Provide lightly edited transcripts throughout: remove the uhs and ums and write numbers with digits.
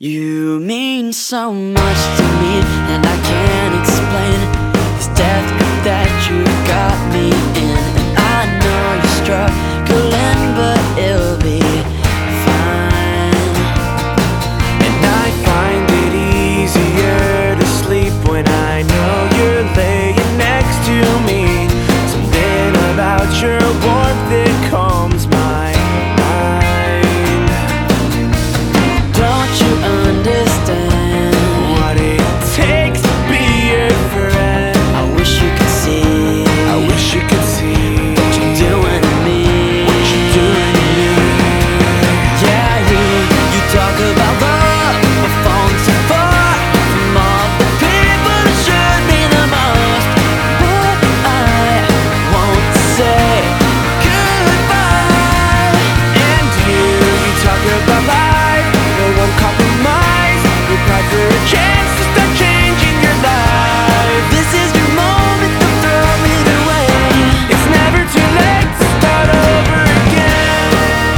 You mean so much to me, and I can't explain this death grip that you got me in. And I know you're struggling, but it'll be fine. And I find it easier to sleep when I know you're laying next to me. Something about your warmth that calms my mind. Don't you understand what it takes to be your friend? I wish you could see, I wish you could see what you're doing to me. what you're doing to me. Yeah, you talk about love, but falling so far from all the people that should be the most. But I won't say goodbye. And you talk about life, no one compromise. You pride for a chance to start changing your life. This is your moment, don't throw it away. It's never too late to start over again.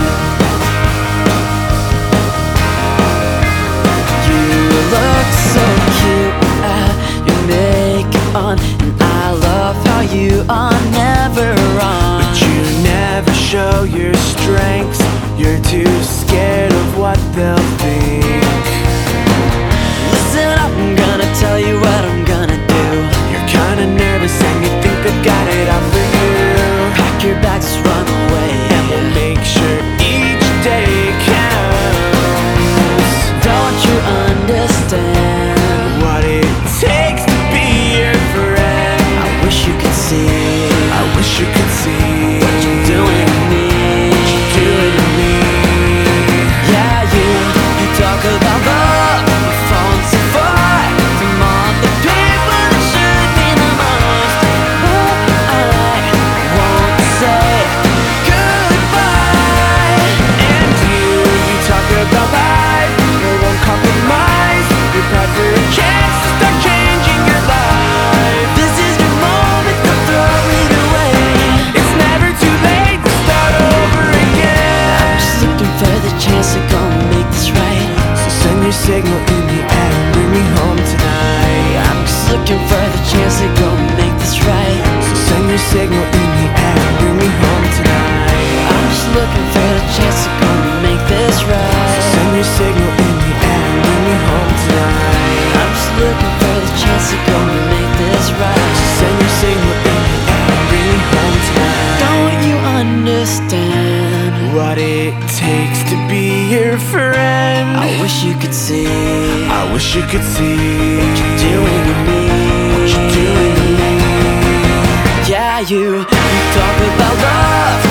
You look so cute at your makeup on, and I love how you are never wrong. But you never show your strengths. You're too scared of what they'll think. Listen, I'm gonna tell you what I'm gonna do. You're kinda nervous and you think they've got it out for you. Pack your bags, just run away. And we'll make sure each day counts. Don't you understand What it takes to be your friend. I wish you could see I wish you could see what you're doing to me. what you're doing to me. Yeah, you talk about love, but falling so far from all the people that should be the most. But I won't say goodbye. And you talk about life, no one compromise. You pride for a chance to start changing your life. This is your moment, don't throw it away. It's never too late to start over again. I'm just looking for the chance to go and make this right. So send your signal in the air and bring me home tonight. I'm just looking for the chance to go and make this right. So send your signal in the air and bring me home tonight. I'm just looking for the chance to go and make this So right. send your signal in the air and bring me home tonight. I'm just looking for the chance to go and make this right. So send your signal in the air and bring me home tonight. Don't you understand What it takes to be your friend. I wish you could see I wish you could see what you're doing to me. what you're doing to me. Yeah, you talk about love,